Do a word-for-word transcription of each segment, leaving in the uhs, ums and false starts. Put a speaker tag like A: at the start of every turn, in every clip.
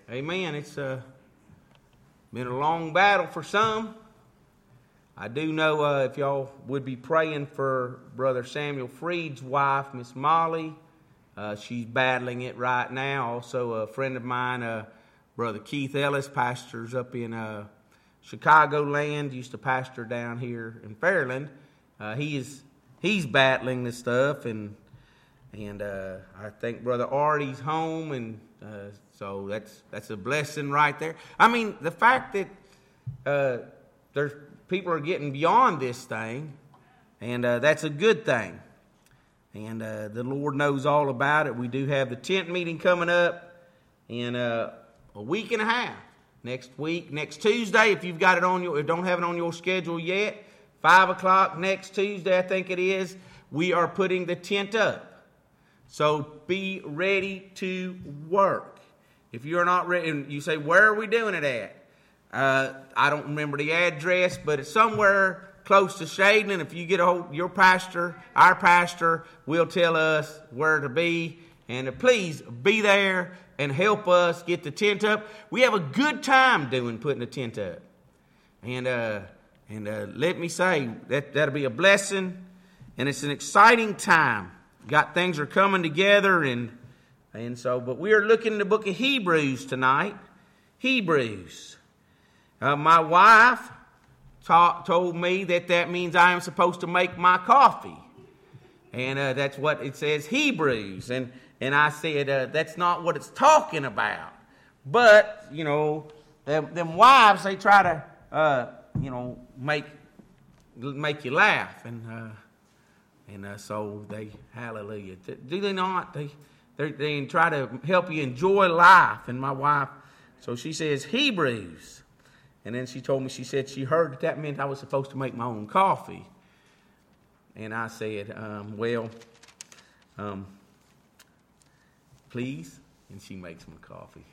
A: Amen. It's uh, been a long battle for some. I do know uh, if y'all would be praying for Brother Samuel Freed's wife, Miss Molly. Uh, she's battling it right now. Also, a friend of mine, uh, Brother Keith Ellis, pastors up in uh, Chicagoland, used to pastor down here in Fairland. Uh, he is he's battling this stuff, and and uh, I think Brother Artie's home, and uh, so that's that's a blessing right there. I mean, the fact that uh, there's people are getting beyond this thing, and uh, that's a good thing. And uh, the Lord knows all about it. We do have the tent meeting coming up in uh, a week and a half. Next week, next Tuesday, if you've got it on your, don't have it on your schedule yet, five o'clock next Tuesday, I think it is, we are putting the tent up. So be ready to work. If you're not ready, and you say, where are we doing it at? Uh, I don't remember the address, but it's somewhere close to Shaden. If you get a hold, your pastor, our pastor, will tell us where to be. And uh, please be there and help us get the tent up. We have a good time doing putting the tent up. And uh, and uh, let me say, that, that'll be a blessing. And it's an exciting time. Got things are coming together. And, and so, but we are looking in the book of Hebrews tonight. Hebrews. Uh, my wife ta- told me that that means I am supposed to make my coffee. And uh, that's what it says, Hebrews. And and I said, uh, that's not what it's talking about. But, you know, them, them wives, they try to, uh, you know, make make you laugh. And uh, and uh, so they, hallelujah. Do they not? They, they try to help you enjoy life. And my wife, so she says, Hebrews. And then she told me, she said she heard that that meant I was supposed to make my own coffee. And I said, um, well, um, please. And she makes my coffee.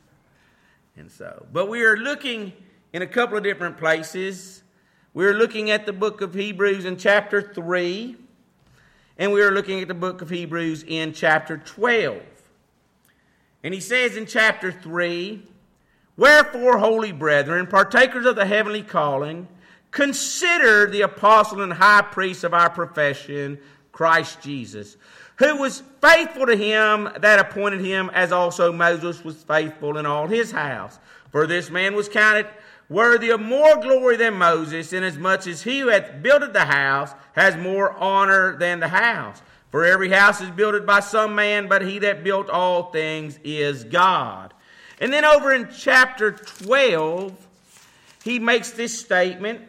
A: And so, but we are looking in a couple of different places. We're looking at the book of Hebrews in chapter three. And we are looking at the book of Hebrews in chapter twelve. And he says in chapter three, wherefore, holy brethren, partakers of the heavenly calling, consider the apostle and high priest of our profession, Christ Jesus, who was faithful to him that appointed him, as also Moses was faithful in all his house. For this man was counted worthy of more glory than Moses, inasmuch as he who hath builded the house has more honor than the house. For every house is builded by some man, but he that built all things is God. And then over in chapter twelve, he makes this statement.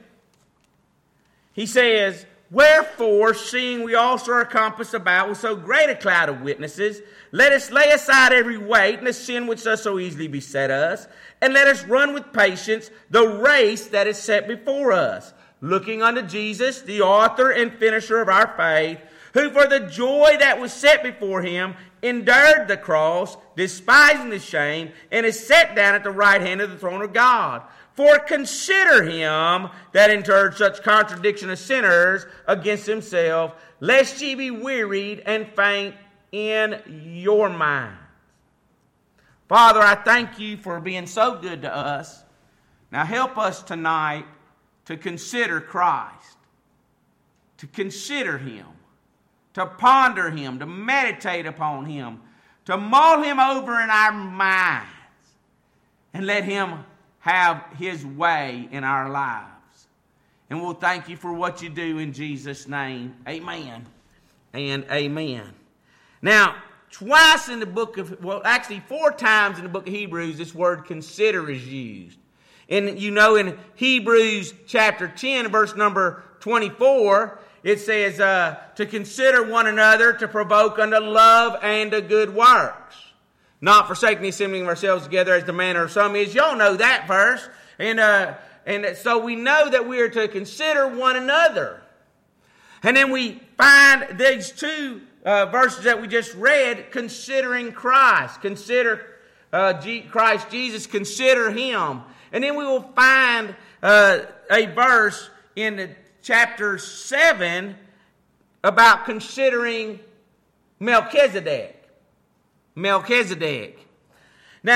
A: He says, wherefore, seeing we also are compassed about with so great a cloud of witnesses, let us lay aside every weight and the sin which does so easily beset us, and let us run with patience the race that is set before us, looking unto Jesus, the author and finisher of our faith, who for the joy that was set before him endured the cross, despising the shame, and is set down at the right hand of the throne of God. For consider him that endured such contradiction of sinners against himself, lest ye be wearied and faint in your minds. Father, I thank you for being so good to us. Now help us tonight to consider Christ, to consider him, to ponder him, to meditate upon him, to mull him over in our minds, and let him have his way in our lives. And we'll thank you for what you do in Jesus' name. Amen and amen. Now, twice in the book of, well, actually four times in the book of Hebrews, this word consider is used. And you know, in Hebrews chapter ten, verse number twenty-four, it says uh, to consider one another, to provoke unto love and to good works. Not forsaking the assembling of ourselves together as the manner of some is. Y'all know that verse. And uh, and so we know that we are to consider one another. And then we find these two uh, verses that we just read, considering Christ. Consider uh, G- Christ Jesus, consider him. And then we will find uh, a verse in the chapter seven about considering Melchizedek. Melchizedek. Now,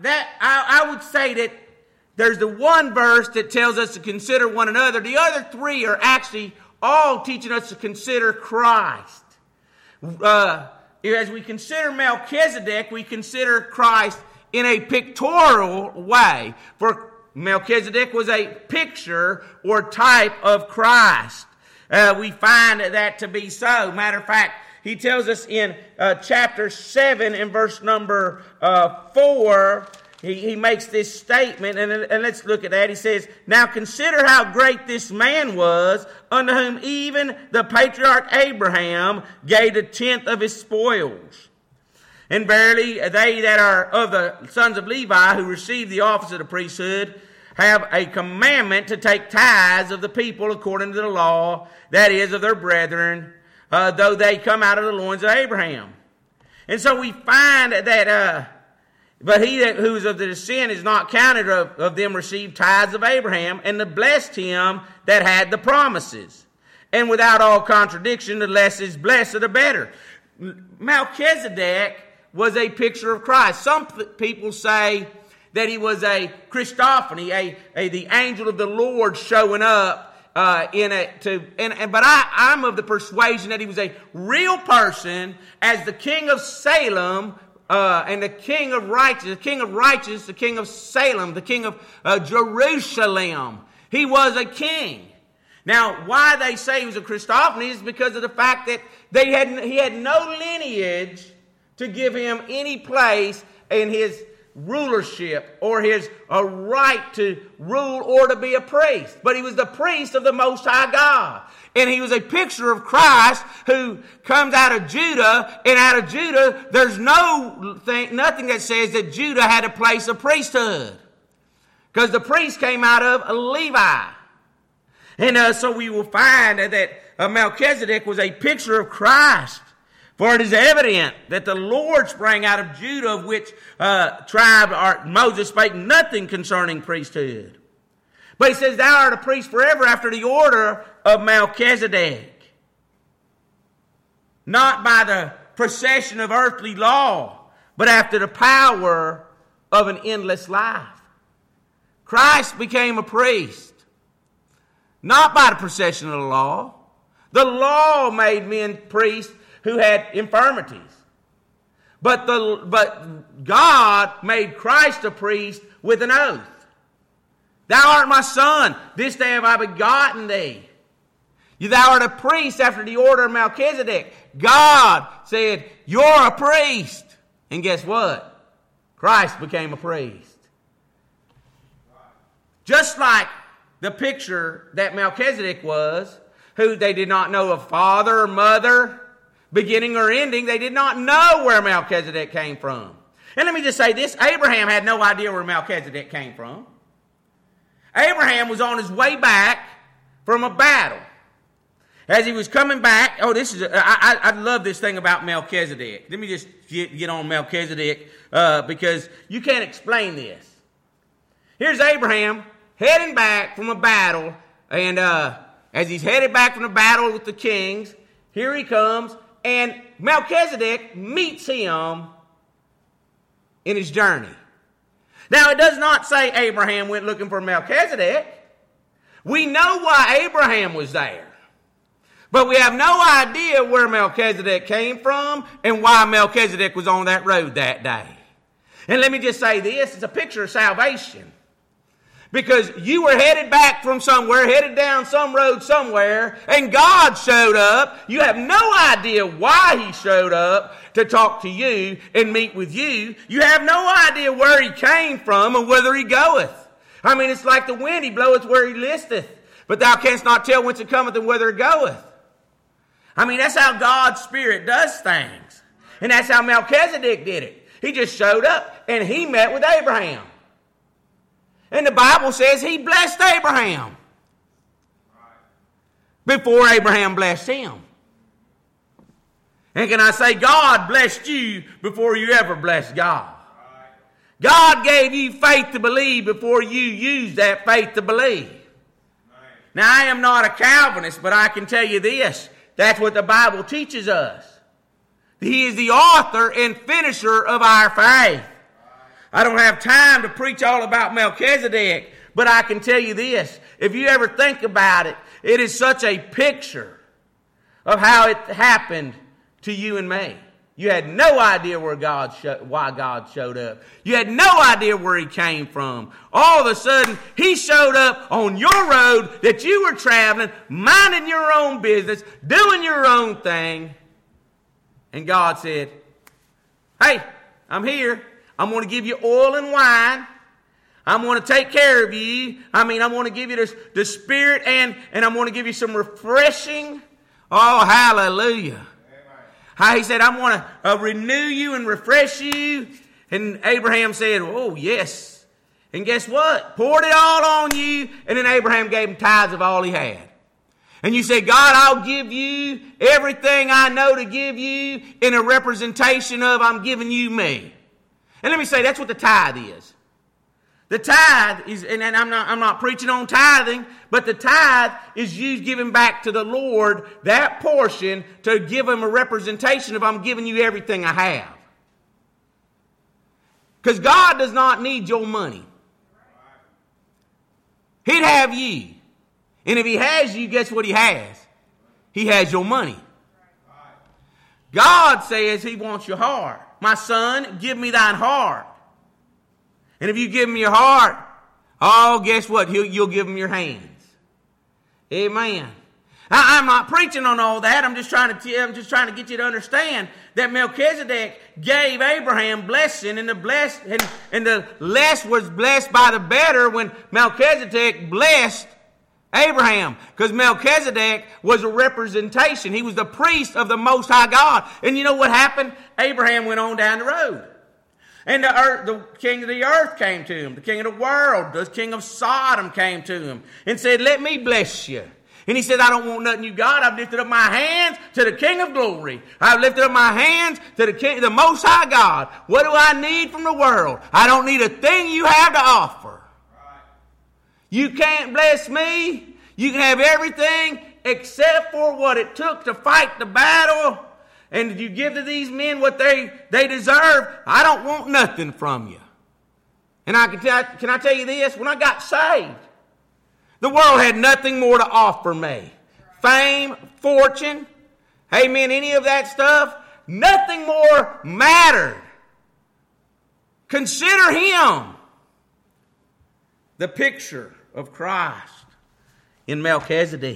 A: that I, I would say that there's the one verse that tells us to consider one another. The other three are actually all teaching us to consider Christ. Uh, as we consider Melchizedek, we consider Christ in a pictorial way. For Melchizedek was a picture or type of Christ. Uh, we find that to be so. Matter of fact, he tells us in uh, chapter seven in verse number uh, four, he, he makes this statement, and, and let's look at that. He says, "Now consider how great this man was, unto whom even the patriarch Abraham gave the tenth of his spoils. And verily, they that are of the sons of Levi, who receive the office of the priesthood, have a commandment to take tithes of the people according to the law, that is, of their brethren, uh, though they come out of the loins of Abraham." And so we find that, uh, but he that who is of the descent is not counted of, of them received tithes of Abraham, and the blessed him that had the promises. And without all contradiction, the less is blessed, the better. Melchizedek was a picture of Christ. Some people say that he was a Christophany, a, a the angel of the Lord showing up uh, in a to. And, and but I, I'm of the persuasion that he was a real person, as the king of Salem uh, and the king of righteous, the king of righteous, the king of Salem, the king of uh, Jerusalem. He was a king. Now, why they say he was a Christophany is because of the fact that they had he had no lineage to give him any place in his rulership or his a right to rule or to be a priest. But he was the priest of the Most High God. And he was a picture of Christ who comes out of Judah. And out of Judah, there's no thing, nothing that says that Judah had a place of priesthood. Because the priest came out of Levi. And uh, so we will find that uh, Melchizedek was a picture of Christ. For it is evident that the Lord sprang out of Judah, of which uh, tribe or Moses spake nothing concerning priesthood. But he says, "Thou art a priest forever after the order of Melchizedek." Not by the procession of earthly law, but after the power of an endless life. Christ became a priest, not by the procession of the law. The law made men priests who had infirmities. But the but God made Christ a priest with an oath. "Thou art my son, this day have I begotten thee." Thou art a priest after the order of Melchizedek. God said, "You're a priest." And guess what? Christ became a priest. Just like the picture that Melchizedek was, who they did not know of father or mother, beginning or ending. They did not know where Melchizedek came from. And let me just say this, Abraham had no idea where Melchizedek came from. Abraham was on his way back from a battle. As he was coming back, oh, this is, a, I, I love this thing about Melchizedek. Let me just get, get on Melchizedek uh, because you can't explain this. Here's Abraham heading back from a battle, and uh, as he's headed back from the battle with the kings, here he comes, and Melchizedek meets him in his journey. Now, it does not say Abraham went looking for Melchizedek. We know why Abraham was there. But we have no idea where Melchizedek came from and why Melchizedek was on that road that day. And let me just say this, it's a picture of salvation. Because you were headed back from somewhere, headed down some road somewhere, and God showed up. You have no idea why he showed up to talk to you and meet with you. You have no idea where he came from and whither he goeth. I mean, it's like the wind, he bloweth where he listeth, but thou canst not tell whence it cometh and whither it goeth. I mean, that's how God's Spirit does things. And that's how Melchizedek did it. He just showed up and he met with Abraham. And the Bible says he blessed Abraham before Abraham blessed him. And can I say, God blessed you before you ever blessed God. God gave you faith to believe before you used that faith to believe. Now, I am not a Calvinist, but I can tell you this. That's what the Bible teaches us. He is the author and finisher of our faith. I don't have time to preach all about Melchizedek, but I can tell you this. If you ever think about it, it is such a picture of how it happened to you and me. You had no idea where God sho- why God showed up. You had no idea where he came from. All of a sudden, he showed up on your road that you were traveling, minding your own business, doing your own thing. And God said, hey, I'm here. I'm going to give you oil and wine. I'm going to take care of you. I mean, I'm going to give you the, the Spirit, and, and I'm going to give you some refreshing. Oh, hallelujah. How he said, I'm going to uh, renew you and refresh you. And Abraham said, oh, yes. And guess what? Poured it all on you. And then Abraham gave him tithes of all he had. And you say, God, I'll give you everything I know to give you in a representation of I'm giving you me. And let me say, that's what the tithe is. The tithe is, and I'm not, I'm not preaching on tithing, but the tithe is you giving back to the Lord that portion to give him a representation of I'm giving you everything I have. Because God does not need your money. He'd have you. And if he has you, guess what he has? He has your money. God says he wants your heart. My son, give me thine heart. And if you give him your heart, oh, guess what? He'll, you'll give him your hands. Amen. I, I'm not preaching on all that. I'm just trying to tell, I'm just trying to get you to understand that Melchizedek gave Abraham blessing, and the bless and, and the less was blessed by the better when Melchizedek blessed Abraham, because Melchizedek was a representation. He was the priest of the Most High God. And you know what happened? Abraham went on down the road. And the, earth, the king of the earth came to him. The king of the world, the king of Sodom came to him and said, let me bless you. And he said, I don't want nothing you got. I've lifted up my hands to the King of glory. I've lifted up my hands to the King, the Most High God. What do I need from the world? I don't need a thing you have to offer. You can't bless me. You can have everything except for what it took to fight the battle. And you give to these men what they, they deserve. I don't want nothing from you. And I can tell, can I tell you this? When I got saved, the world had nothing more to offer me. Fame, fortune, amen, any of that stuff, nothing more mattered. Consider him the picture of Christ in Melchizedek.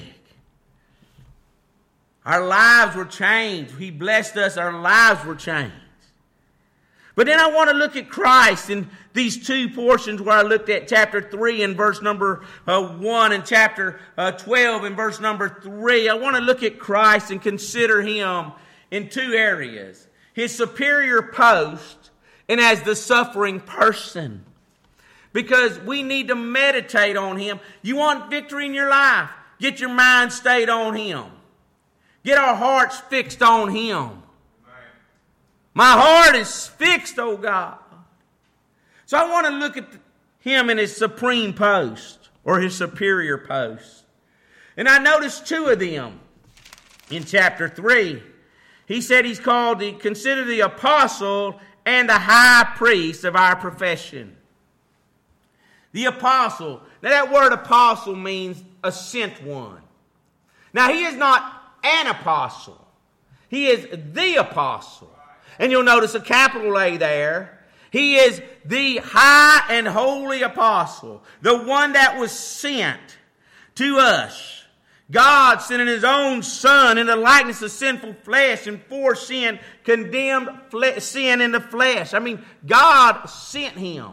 A: Our lives were changed. He blessed us. Our lives were changed. But then I want to look at Christ in these two portions where I looked at chapter three and verse number uh, one and chapter uh, twelve and verse number three. I want to look at Christ and consider him in two areas. His superior post and as the suffering person. Because we need to meditate on him. You want victory in your life? Get your mind stayed on him. Get our hearts fixed on him. My heart is fixed, oh God. So I want to look at him in his supreme post or his superior post. And I noticed two of them in chapter three. He said he's called the, consider the apostle and the high priest of our profession. The apostle. Now that word apostle means a sent one. Now he is not an apostle. He is the apostle. And you'll notice a capital A there. He is the high and holy apostle. The one that was sent to us. God sending his own son in the likeness of sinful flesh, and for sin condemned fle- sin in the flesh. I mean, God sent him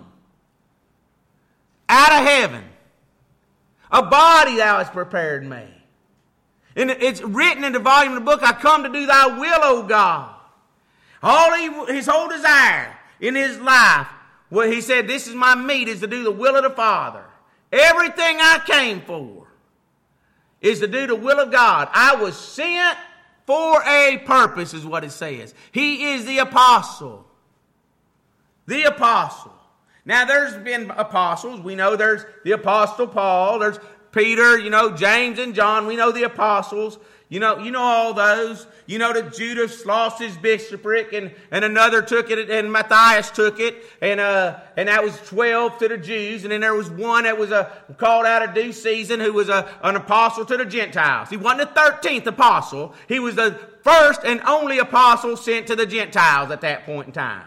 A: out of heaven. A body thou hast prepared me. And it's written in the volume of the book, I come to do thy will, O God. All he, his whole desire in his life, well, he said, this is my meat, is to do the will of the Father. Everything I came for is to do the will of God. I was sent for a purpose, is what it says. He is the apostle. The apostle. Now, there's been apostles. We know there's the apostle Paul. There's Peter, you know, James and John. We know the apostles. You know, you know all those. You know that Judas lost his bishopric, and, and another took it, and Matthias took it, and uh, and that was twelve to the Jews, and then there was one that was a called out of due season, who was a, an apostle to the Gentiles. He wasn't the thirteenth apostle. He was the first and only apostle sent to the Gentiles at that point in time.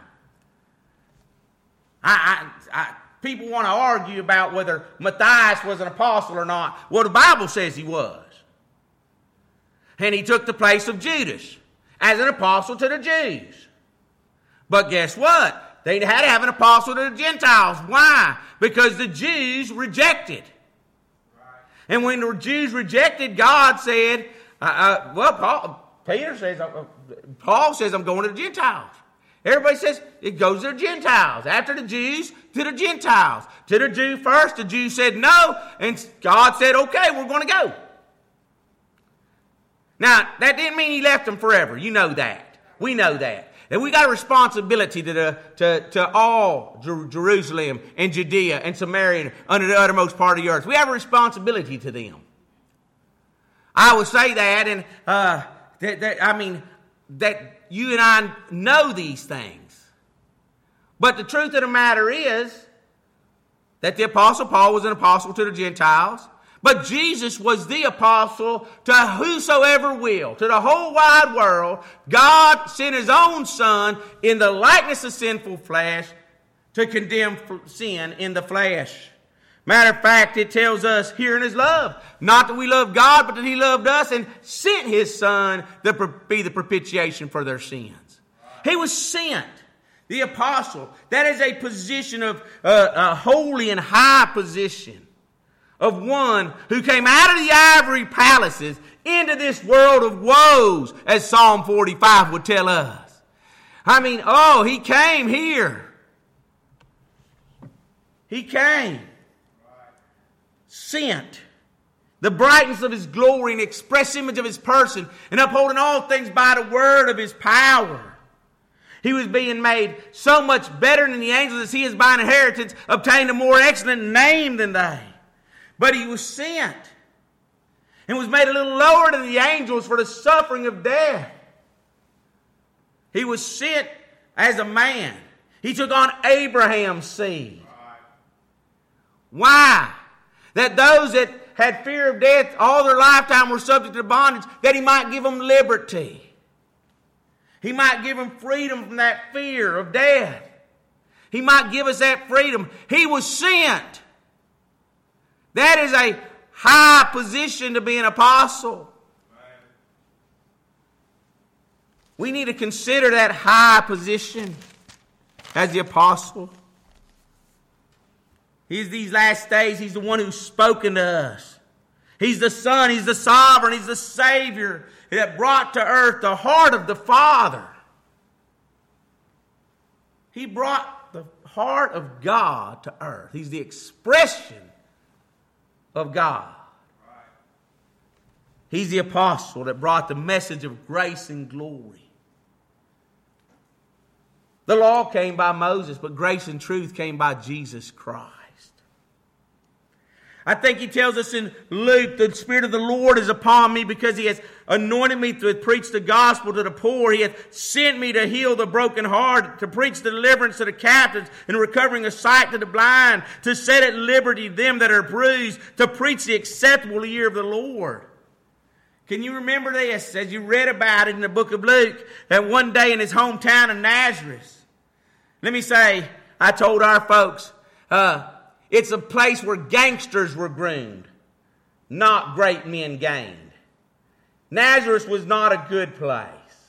A: I, I, I people want to argue about whether Matthias was an apostle or not. Well, the Bible says he was. And he took the place of Judas as an apostle to the Jews. But guess what? They had to have an apostle to the Gentiles. Why? Because the Jews rejected. Right. And when the Jews rejected, God said, uh, uh, well, Paul, Peter says, uh, Paul says, I'm going to the Gentiles. Everybody says it goes to the Gentiles. After the Jews, to the Gentiles. To the Jew first, the Jews said no. And God said, okay, we're going to go. Now, that didn't mean he left them forever. You know that. We know that. And we got a responsibility to the, to, to all Jer- Jerusalem and Judea and Samaria and under the uttermost part of the earth. We have a responsibility to them. I would say that, and uh, that, that I mean, that you and I know these things. But the truth of the matter is that the Apostle Paul was an apostle to the Gentiles. But Jesus was the apostle to whosoever will, to the whole wide world. God sent his own Son in the likeness of sinful flesh to condemn sin in the flesh. Matter of fact, it tells us here in his love, not that we love God, but that he loved us and sent his Son to be the propitiation for their sins. He was sent, the apostle. That is a position of uh, a holy and high position. Of one who came out of the ivory palaces into this world of woes, as Psalm forty-five would tell us. I mean, oh, he came here. He came. Sent. The brightness of his glory and express image of his person, and upholding all things by the word of his power. He was being made so much better than the angels as he is by an inheritance obtained a more excellent name than they. But he was sent and was made a little lower than the angels for the suffering of death. He was sent as a man. He took on Abraham's seed. Why? That those that had fear of death all their lifetime were subject to bondage, that he might give them liberty. He might give them freedom from that fear of death. He might give us that freedom. He was sent. That is a high position to be an apostle. We need to consider that high position as the apostle. He's these last days, he's the one who's spoken to us. He's the Son, he's the sovereign, he's the Savior that brought to earth the heart of the Father. He brought the heart of God to earth. He's the expression of God. He's the apostle that brought the message of grace and glory. The law came by Moses, but grace and truth came by Jesus Christ. I think he tells us in Luke, the Spirit of the Lord is upon me because he has anointed me to preach the gospel to the poor. He hath sent me to heal the brokenhearted, to preach the deliverance to the captives, and recovering of sight to the blind, to set at liberty them that are bruised, to preach the acceptable year of the Lord. Can you remember this as you read about it in the book of Luke, that one day in his hometown of Nazareth? Let me say, I told our folks, uh, it's a place where gangsters were groomed, not great men gained. Nazareth was not a good place.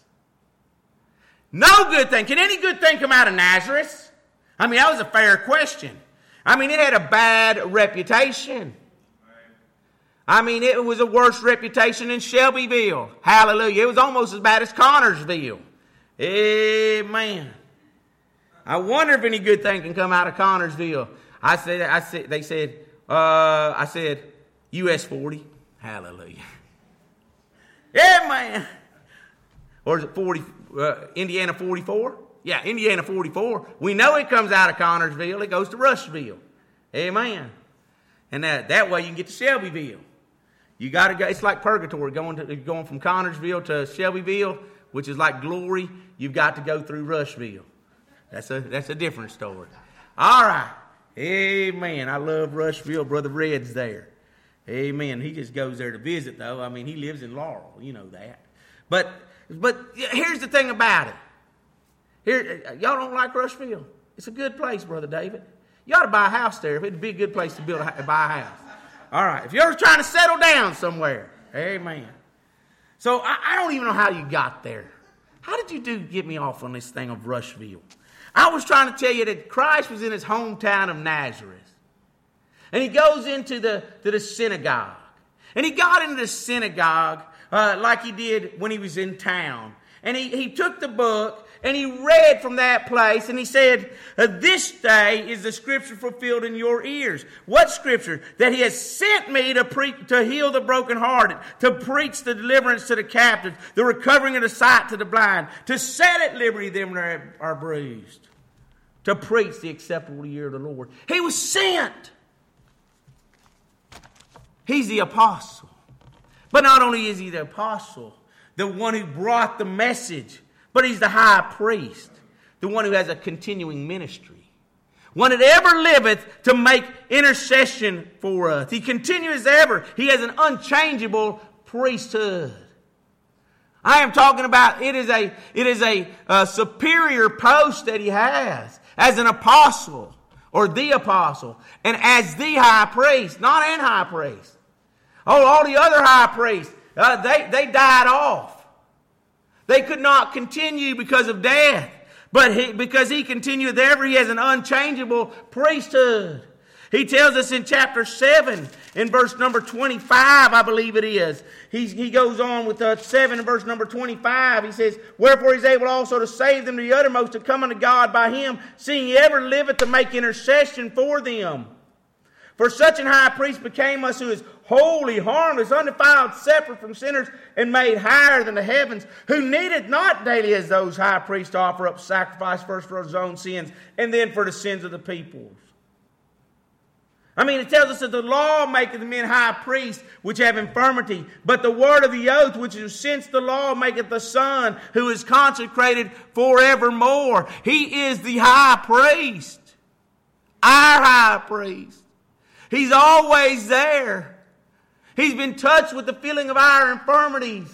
A: No good thing. Can any good thing come out of Nazareth? I mean, that was a fair question. I mean, it had a bad reputation. I mean, it was a worse reputation than Shelbyville. Hallelujah. It was almost as bad as Connorsville. Amen. I wonder if any good thing can come out of Connorsville. I said, I said, they said, uh, I said, U S forty. Hallelujah. Yeah, man. Or is it forty, uh, Indiana forty-four? Yeah, Indiana forty-four. We know it comes out of Connorsville. It goes to Rushville. Amen. And that, that way you can get to Shelbyville. You got to go. It's like purgatory, going to going from Connersville to Shelbyville, which is like glory. You've got to go through Rushville. That's a that's a different story. All right. Amen. I love Rushville. Brother Red's there. Amen. He just goes there to visit, though. I mean, he lives in Laurel. You know that. But but here's the thing about it. Here, y'all don't like Rushville. It's a good place, Brother David. You ought to buy a house there. It'd be a good place to build a, buy a house. All right. If you're ever trying to settle down somewhere, amen. So I, I don't even know how you got there. How did you do get me off on this thing of Rushville? I was trying to tell you that Christ was in his hometown of Nazareth. And he goes into the, to the synagogue. And he got into the synagogue uh, like he did when he was in town. And he, he took the book and he read from that place, and he said, this day is the scripture fulfilled in your ears. What scripture? That he has sent me to pre- to heal the brokenhearted, to preach the deliverance to the captives, the recovering of the sight to the blind, to set at liberty them that are bruised, to preach the acceptable year of the Lord. He was sent. He's the apostle. But not only is he the apostle, the one who brought the message, but he's the high priest, the one who has a continuing ministry, one that ever liveth to make intercession for us. He continues ever. He has an unchangeable priesthood. I am talking about it is a it is a, a superior post that he has as an apostle or the apostle and as the high priest, not an high priest. Oh, all the other high priests, uh, they they died off. They could not continue because of death. But he, because he continued ever, he has an unchangeable priesthood. He tells us in chapter seven, in verse number twenty-five, I believe it is. He, he goes on with uh, seven and verse number twenty-five. He says, wherefore he is able also to save them to the uttermost, to come unto God by him, seeing he ever liveth to make intercession for them. For such an high priest became us, who is holy, harmless, undefiled, separate from sinners, and made higher than the heavens, who needed not daily as those high priests to offer up sacrifice first for his own sins, and then for the sins of the peoples. I mean, it tells us that the law maketh men high priests, which have infirmity, but the word of the oath, which is since the law, maketh the Son, who is consecrated forevermore. He is the high priest, our high priest. He's always there. He's been touched with the feeling of our infirmities.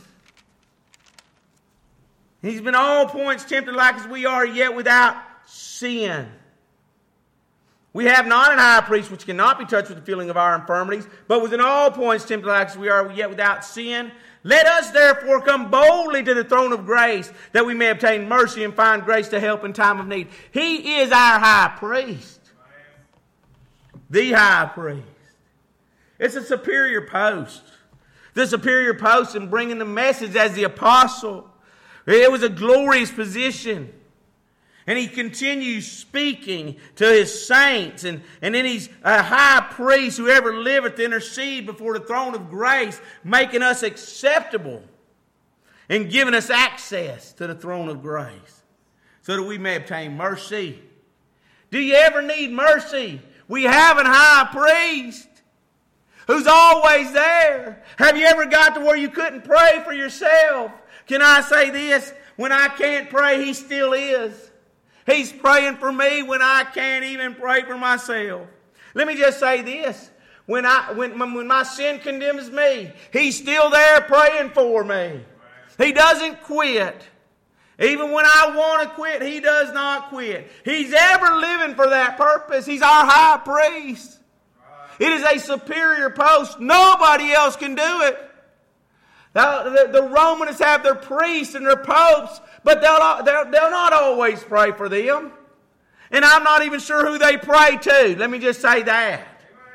A: He's been all points tempted like as we are, yet without sin. We have not an high priest which cannot be touched with the feeling of our infirmities, but was in all points tempted like as we are, yet without sin. Let us therefore come boldly to the throne of grace, that we may obtain mercy and find grace to help in time of need. He is our high priest. The high priest. It's a superior post. The superior post in bringing the message as the apostle. It was a glorious position. And he continues speaking to his saints. And, and then he's a high priest who ever liveth to intercede before the throne of grace, making us acceptable and giving us access to the throne of grace so that we may obtain mercy. Do you ever need mercy? We have a high priest who's always there. Have you ever got to where you couldn't pray for yourself? Can I say this? When I can't pray, he still is. He's praying for me when I can't even pray for myself. Let me just say this. When I when, when my sin condemns me, he's still there praying for me. He doesn't quit. Even when I want to quit, he does not quit. He's ever living for that purpose. He's our high priest. It is a superior post. Nobody else can do it. The, the, the Romans have their priests and their popes, but they'll, they'll, they'll not always pray for them. And I'm not even sure who they pray to. Let me just say that.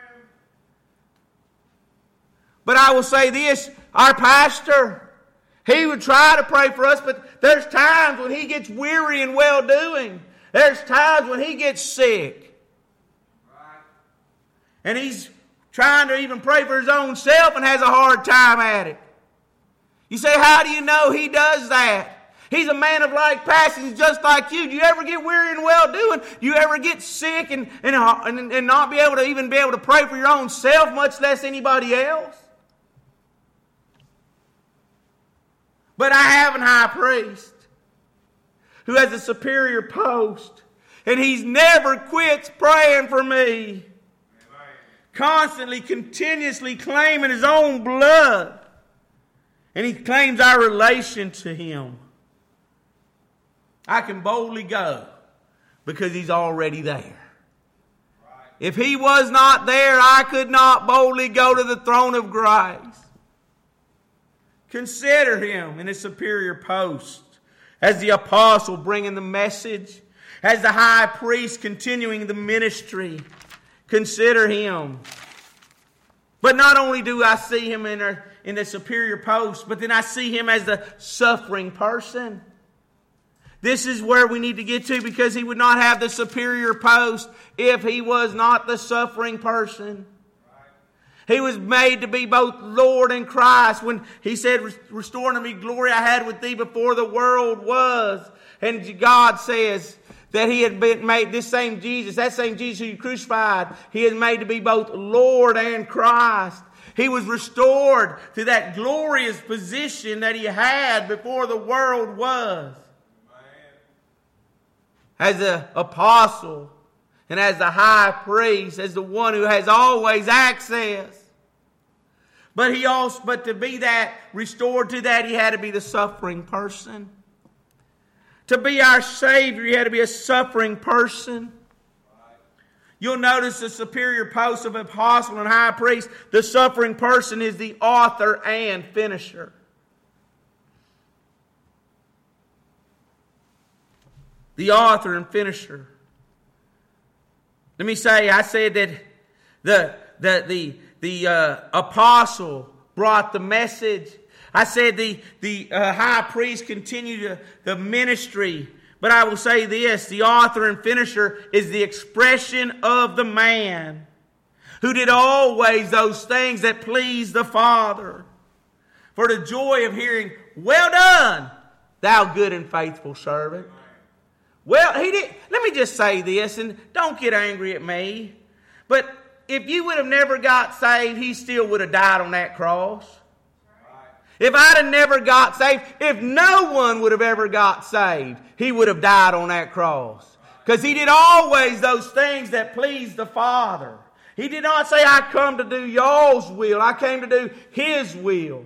A: But I will say this, our pastor, he would try to pray for us, but there's times when he gets weary in well-doing. There's times when he gets sick. And he's trying to even pray for his own self and has a hard time at it. You say, how do you know he does that? He's a man of like passions just like you. Do you ever get weary in well-doing? Do you ever get sick and, and, and, and not be able to even be able to pray for your own self, much less anybody else? But I have an high priest who has a superior post. And he's never quits praying for me. Amen. Constantly, continuously claiming his own blood. And he claims our relation to him. I can boldly go because he's already there. Right. If he was not there, I could not boldly go to the throne of grace. Consider him in his superior post as the apostle bringing the message, as the high priest continuing the ministry. Consider him. But not only do I see him in, a, in the superior post, but then I see him as the suffering person. This is where we need to get to, because he would not have the superior post if he was not the suffering person. He was made to be both Lord and Christ. When he said, restore unto me glory I had with thee before the world was. And God says that he had been made, this same Jesus, that same Jesus who you crucified, he is made to be both Lord and Christ. He was restored to that glorious position that he had before the world was. As an apostle and as the high priest, as the one who has always access. But he also, but to be that, restored to that, he had to be the suffering person. To be our Savior, he had to be a suffering person. You'll notice the superior post of apostle and high priest. The suffering person is the author and finisher. The author and finisher. Let me say, I said that the the the the uh, apostle brought the message. I said the the uh, high priest continued the ministry. But I will say this: the author and finisher is the expression of the man who did always those things that pleased the Father, for the joy of hearing, "Well done, thou good and faithful servant." Well, he did. Let me just say this, and don't get angry at me. But if you would have never got saved, he still would have died on that cross. If I'd have never got saved, if no one would have ever got saved, he would have died on that cross. Because he did always those things that pleased the Father. He did not say, I come to do y'all's will. I came to do his will.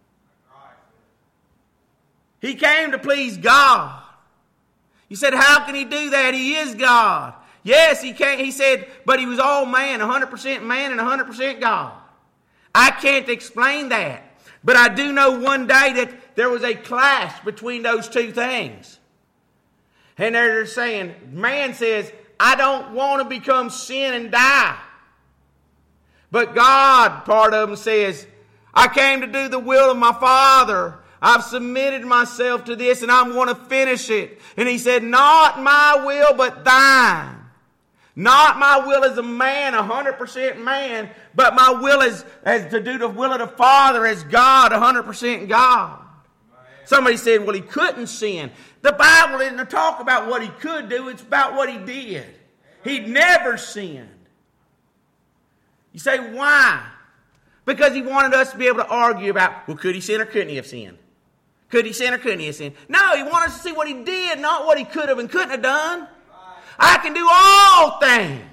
A: He came to please God. You said, how can he do that? He is God. Yes, he can't. He said, but he was all man, one hundred percent man and one hundred percent God. I can't explain that. But I do know one day that there was a clash between those two things. And they're saying, man says, I don't want to become sin and die. But God, part of them says, I came to do the will of my Father. I've submitted myself to this and I'm going to finish it. And he said, not my will, but thine. Not my will as a man, one hundred percent man, but my will is as to do the will of the Father as God, one hundred percent God. Somebody said, well, he couldn't sin. The Bible didn't talk about what he could do. It's about what he did. He'd never sinned. You say, why? Because he wanted us to be able to argue about, well, could he sin or couldn't he have sinned? Could he sin or couldn't he have sinned? No, he wanted us to see what he did, not what he could have and couldn't have done. I can do all things.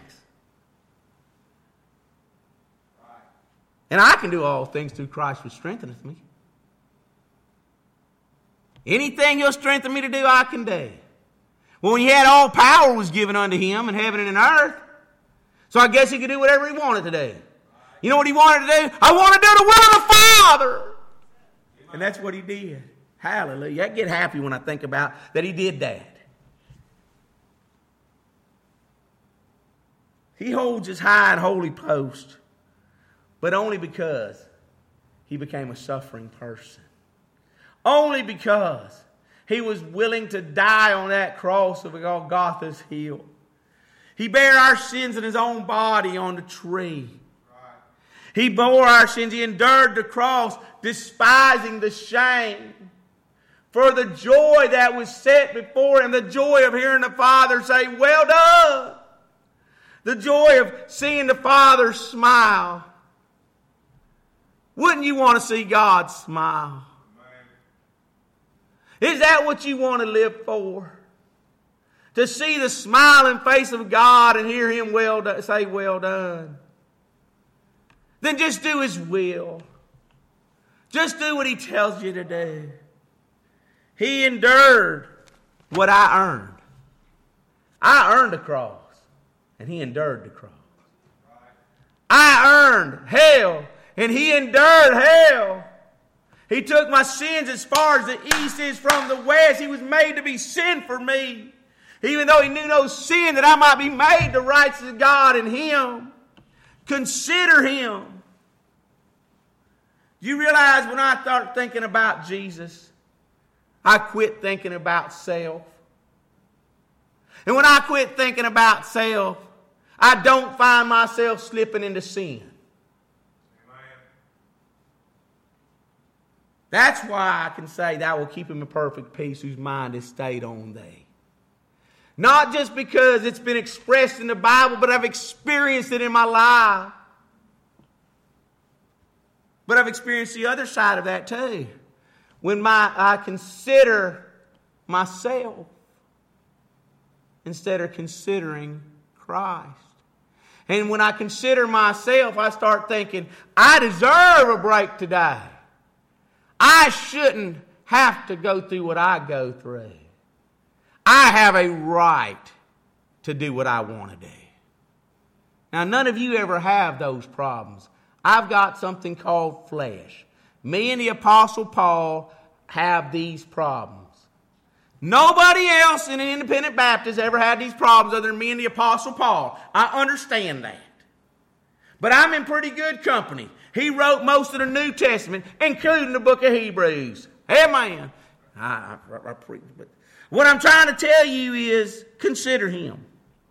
A: And I can do all things through Christ who strengtheneth me. Anything he'll strengthen me to do, I can do. Well, when he had all power was given unto him in heaven and in earth. So I guess he could do whatever he wanted to do. You know what he wanted to do? I want to do the will of the Father. And that's what he did. Hallelujah. I get happy when I think about that he did that. He holds his high and holy post, but only because he became a suffering person. Only because he was willing to die on that cross of Golgotha's hill. He bare our sins in his own body on the tree. He bore our sins. He endured the cross, despising the shame. For the joy that was set before him, the joy of hearing the Father say, well done. The joy of seeing the Father smile. Wouldn't you want to see God smile? Is that what you want to live for? To see the smiling face of God and hear Him well done, say, well done. Then just do His will. Just do what He tells you to do. He endured what I earned. I earned the cross, and He endured the cross. I earned hell, and He endured hell. He took my sins as far as the east is from the west. He was made to be sin for me. Even though He knew no sin, that I might be made the righteousness of God in Him. Consider Him. You realize when I start thinking about Jesus, I quit thinking about self. And when I quit thinking about self, I don't find myself slipping into sin. That's why I can say, Thou will keep him in perfect peace whose mind is stayed on Thee. Not just because it's been expressed in the Bible, but I've experienced it in my life. But I've experienced the other side of that too. When my I consider myself instead of considering Christ. And when I consider myself, I start thinking, I deserve a break today. I shouldn't have to go through what I go through. I have a right to do what I want to do. Now, none of you ever have those problems. I've got something called flesh. Me and the Apostle Paul have these problems. Nobody else in an independent Baptist ever had these problems other than me and the Apostle Paul. I understand that. But I'm in pretty good company. He wrote most of the New Testament, including the book of Hebrews. Amen. I, I, I, I preach, but what I'm trying to tell you is, consider Him,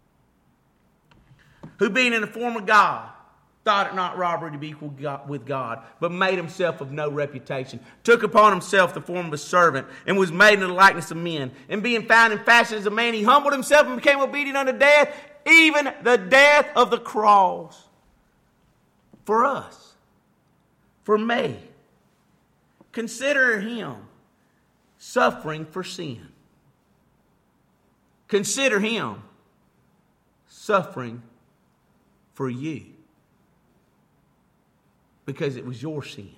A: who being in the form of God, thought it not robbery to be equal with God, but made Himself of no reputation, took upon Himself the form of a servant, and was made in the likeness of men. And being found in fashion as a man, He humbled Himself and became obedient unto death, even the death of the cross. For us. For me. Consider Him suffering for sin. Consider Him suffering for you. Because it was your sin.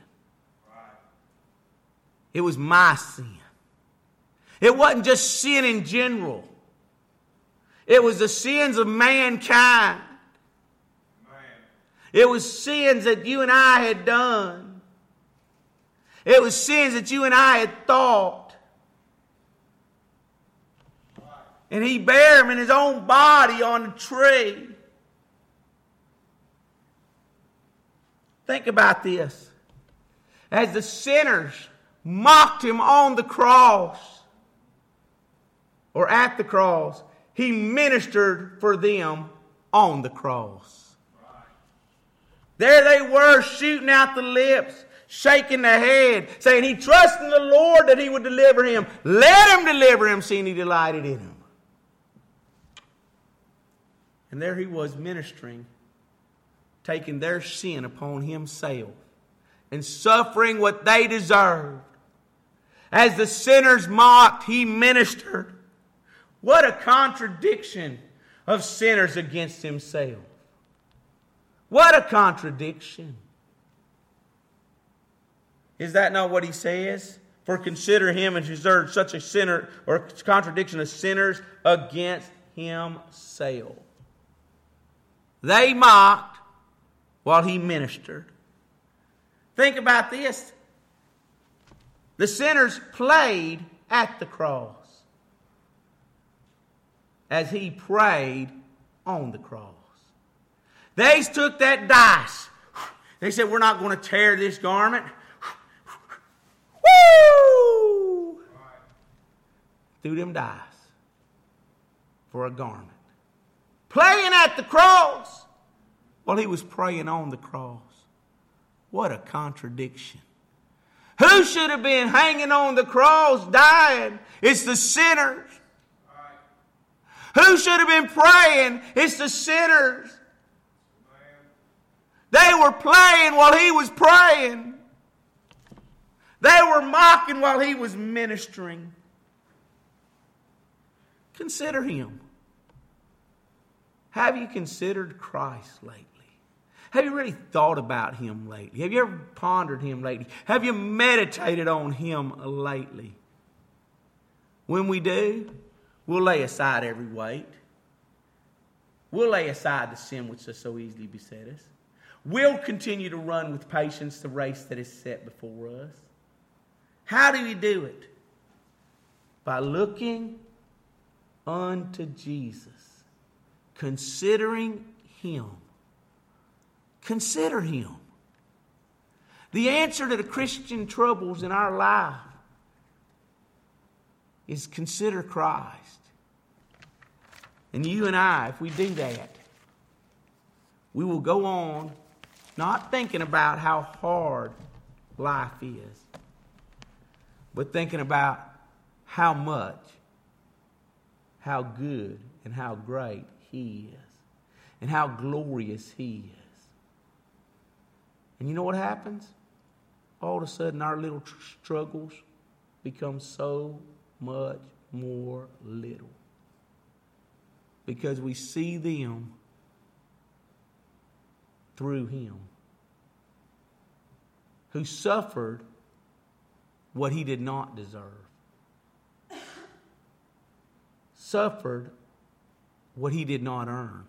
A: It was my sin. It wasn't just sin in general. It was the sins of mankind. It was sins that you and I had done. It was sins that you and I had thought. And He bare them in His own body on the tree. Think about this. As the sinners mocked Him on the cross, or at the cross, He ministered for them on the cross. There they were, shooting out the lips, shaking the head, saying he trusted in the Lord that He would deliver him. Let Him deliver him, seeing He delighted in him. And there He was ministering, taking their sin upon Himself and suffering what they deserved. As the sinners mocked, He ministered. What a contradiction of sinners against Himself. What a contradiction. Is that not what He says? For consider Him and deserve such a sinner, or contradiction of sinners against Himself. They mocked while He ministered. Think about this. The sinners played at the cross as He prayed on the cross. They took that dice. They said, we're not going to tear this garment. Woo! Threw them dice for a garment. Playing at the cross while He was praying on the cross. What a contradiction. Who should have been hanging on the cross dying? It's the sinners. Who should have been praying? It's the sinners. They were playing while He was praying. They were mocking while He was ministering. Consider Him. Have you considered Christ lately? Have you really thought about Him lately? Have you ever pondered Him lately? Have you meditated on Him lately? When we do, we'll lay aside every weight. We'll lay aside the sin which does so easily beset us. We'll continue to run with patience the race that is set before us. How do you do it? By looking unto Jesus, considering Him. Consider Him. The answer to the Christian troubles in our life is consider Christ. And you and I, if we do that, we will go on not thinking about how hard life is, but thinking about how much, how good, and how great He is, and how glorious He is. And you know what happens? All of a sudden our little tr- struggles become so much more little. Because we see them through Him, who suffered what He did not deserve. Suffered what He did not earn.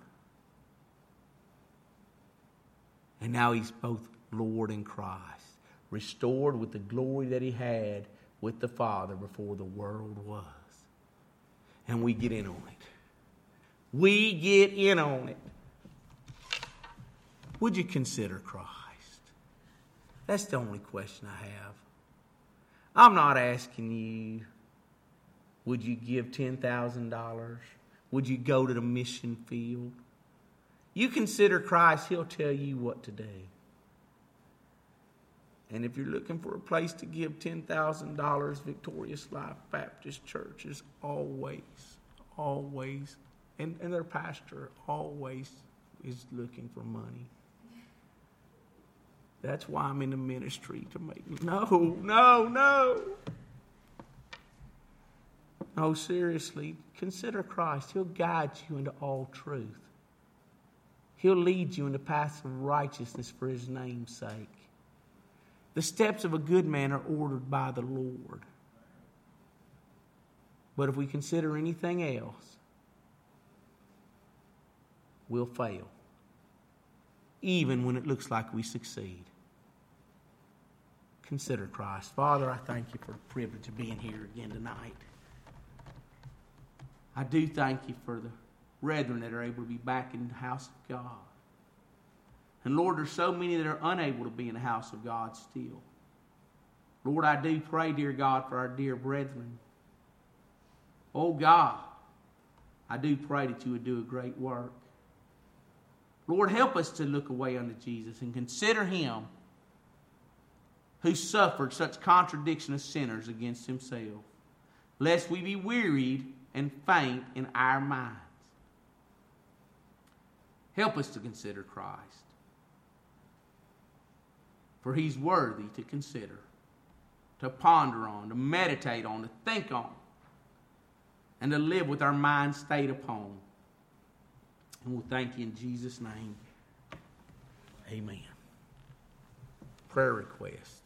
A: And now He's both Lord and Christ, restored with the glory that He had with the Father before the world was. And we get in on it. We get in on it. Would you consider Christ? That's the only question I have. I'm not asking you, would you give ten thousand dollars? Would you go to the mission field? You consider Christ, He'll tell you what to do. And if you're looking for a place to give ten thousand dollars, Victorious Life Baptist Church is always, always, and, and their pastor always is looking for money. That's why I'm in the ministry, to make... No, no, no. No, seriously, consider Christ. He'll guide you into all truth. He'll lead you in the paths of righteousness for His name's sake. The steps of a good man are ordered by the Lord. But if we consider anything else, we'll fail, even when it looks like we succeed. Consider Christ. Father, I thank You for the privilege of being here again tonight. I do thank You for the brethren that are able to be back in the house of God. And Lord, there's so many that are unable to be in the house of God still. Lord, I do pray, dear God, for our dear brethren. Oh God, I do pray that You would do a great work. Lord, help us to look away unto Jesus and consider Him who suffered such contradiction of sinners against Himself, lest we be wearied and faint in our minds. Help us to consider Christ, for He's worthy to consider, to ponder on, to meditate on, to think on, and to live with our mind stayed upon. And we'll thank You in Jesus' name. Amen. Prayer requests.